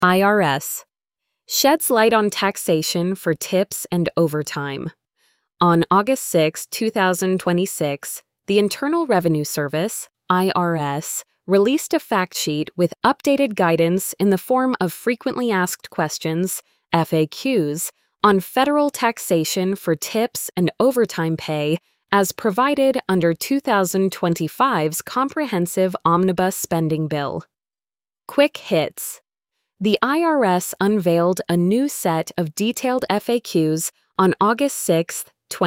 IRS sheds light on taxation for tips and overtime. On August 6, 2026, the Internal Revenue Service, IRS, released a fact sheet with updated guidance in the form of frequently asked questions, FAQs, on federal taxation for tips and overtime pay as provided under 2025's Comprehensive Omnibus Spending Bill. Quick hits. The IRS unveiled a new set of detailed FAQs on August 6,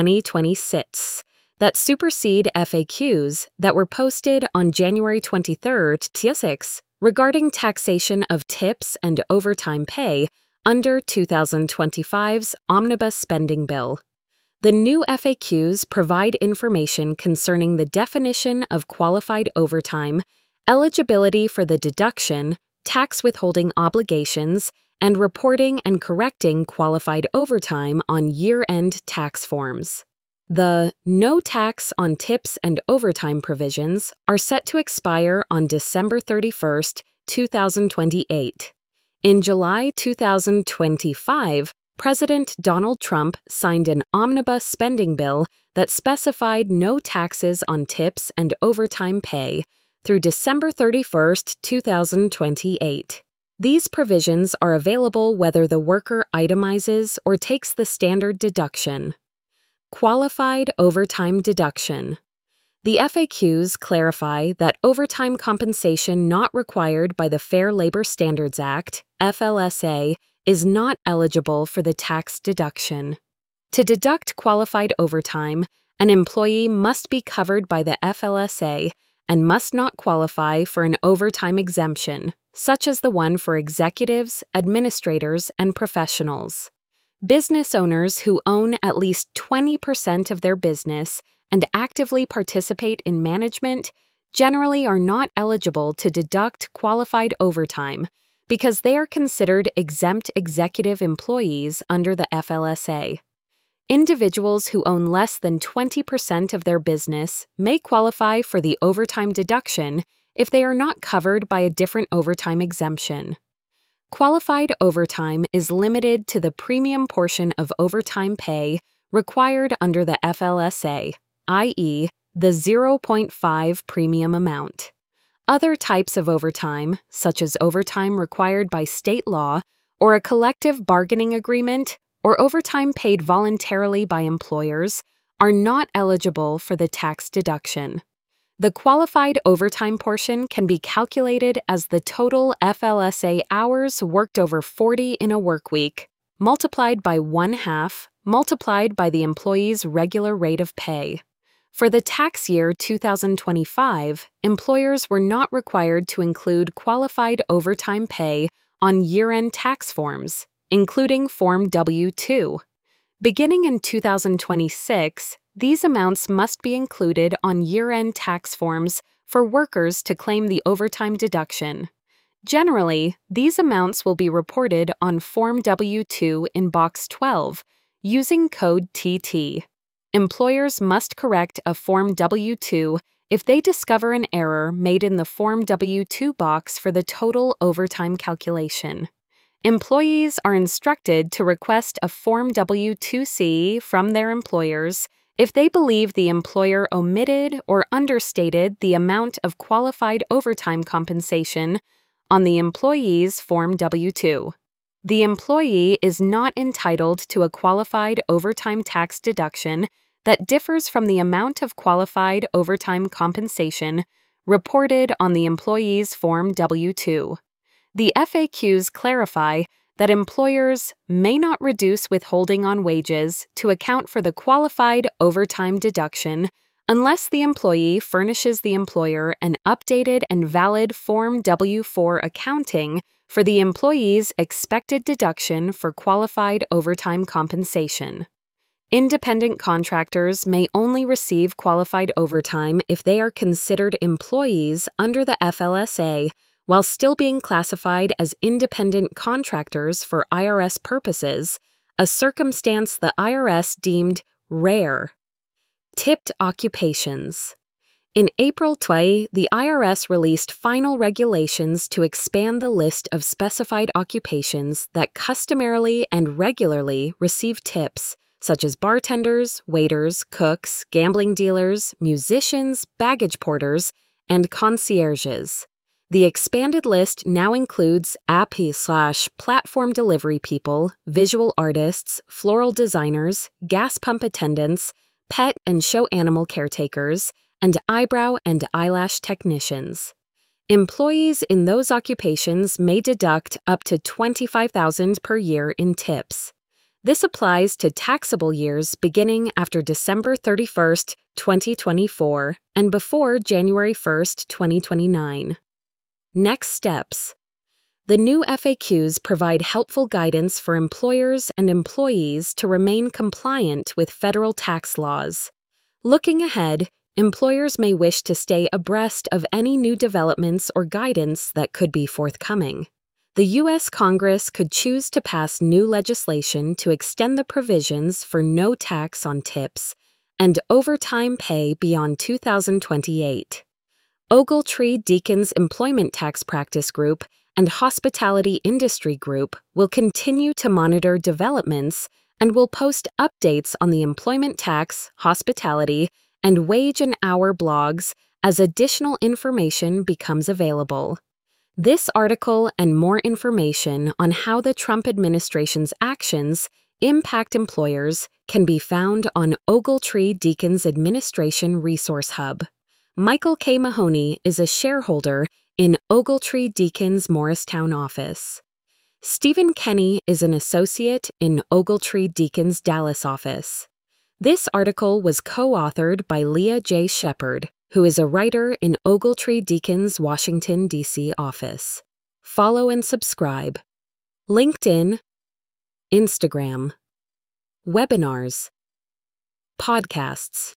2026, that supersede FAQs that were posted on January 23, 2026, regarding taxation of tips and overtime pay under 2025's Omnibus Spending Bill. The new FAQs provide information concerning the definition of qualified overtime, eligibility for the deduction, tax withholding obligations, and reporting and correcting qualified overtime on year-end tax forms. The no tax on tips and overtime provisions are set to expire on December 31, 2028. In July 2025, President Donald Trump signed an omnibus spending bill that specified no taxes on tips and overtime pay through December 31, 2028. These provisions are available whether the worker itemizes or takes the standard deduction. Qualified overtime deduction. The FAQs clarify that overtime compensation not required by the Fair Labor Standards Act, FLSA, is not eligible for the tax deduction. To deduct qualified overtime, an employee must be covered by the FLSA and must not qualify for an overtime exemption, such as the one for executives, administrators, and professionals. Business owners who own at least 20% of their business and actively participate in management generally are not eligible to deduct qualified overtime because they are considered exempt executive employees under the FLSA. Individuals who own less than 20% of their business may qualify for the overtime deduction if they are not covered by a different overtime exemption. Qualified overtime is limited to the premium portion of overtime pay required under the FLSA, i.e., the 0.5 premium amount. Other types of overtime, such as overtime required by state law or a collective bargaining agreement, or overtime paid voluntarily by employers, are not eligible for the tax deduction. The qualified overtime portion can be calculated as the total FLSA hours worked over 40 in a work week, multiplied by 1/2, multiplied by the employee's regular rate of pay. For the tax year 2025, employers were not required to include qualified overtime pay on year-end tax forms, including Form W-2. Beginning in 2026, these amounts must be included on year-end tax forms for workers to claim the overtime deduction. Generally, these amounts will be reported on Form W-2 in Box 12 using code TT. Employers must correct a Form W-2 if they discover an error made in the Form W-2 box for the total overtime calculation. Employees are instructed to request a Form W-2C from their employers if they believe the employer omitted or understated the amount of qualified overtime compensation on the employee's Form W-2. The employee is not entitled to a qualified overtime tax deduction that differs from the amount of qualified overtime compensation reported on the employee's Form W-2. The FAQs clarify that employers may not reduce withholding on wages to account for the qualified overtime deduction unless the employee furnishes the employer an updated and valid Form W-4 accounting for the employee's expected deduction for qualified overtime compensation. Independent contractors may only receive qualified overtime if they are considered employees under the FLSA while still being classified as independent contractors for IRS purposes, a circumstance the IRS deemed rare. Tipped occupations. In April 20, the IRS released final regulations to expand the list of specified occupations that customarily and regularly receive tips, such as bartenders, waiters, cooks, gambling dealers, musicians, baggage porters, and concierges. The expanded list now includes AP/platform delivery people, visual artists, floral designers, gas pump attendants, pet and show animal caretakers, and eyebrow and eyelash technicians. Employees in those occupations may deduct up to $25,000 per year in tips. This applies to taxable years beginning after December 31st, 2024, and before January 1st, 2029. Next steps. The new FAQs provide helpful guidance for employers and employees to remain compliant with federal tax laws. Looking ahead, employers may wish to stay abreast of any new developments or guidance that could be forthcoming. The U.S. Congress could choose to pass new legislation to extend the provisions for no tax on tips and overtime pay beyond 2028. Ogletree Deacons Employment Tax Practice Group and Hospitality Industry Group will continue to monitor developments and will post updates on the employment tax, hospitality, and wage and hour blogs as additional information becomes available. This article and more information on how the Trump administration's actions impact employers can be found on Ogletree Deacons Administration Resource Hub. Michael K. Mahoney is a shareholder in Ogletree Deacons Morristown office. Stephen Kenny is an associate in Ogletree Deacons Dallas office. This article was co-authored by Leah J. Shepard, who is a writer in Ogletree Deacons Washington, D.C. office. Follow and subscribe. LinkedIn, Instagram, webinars, podcasts.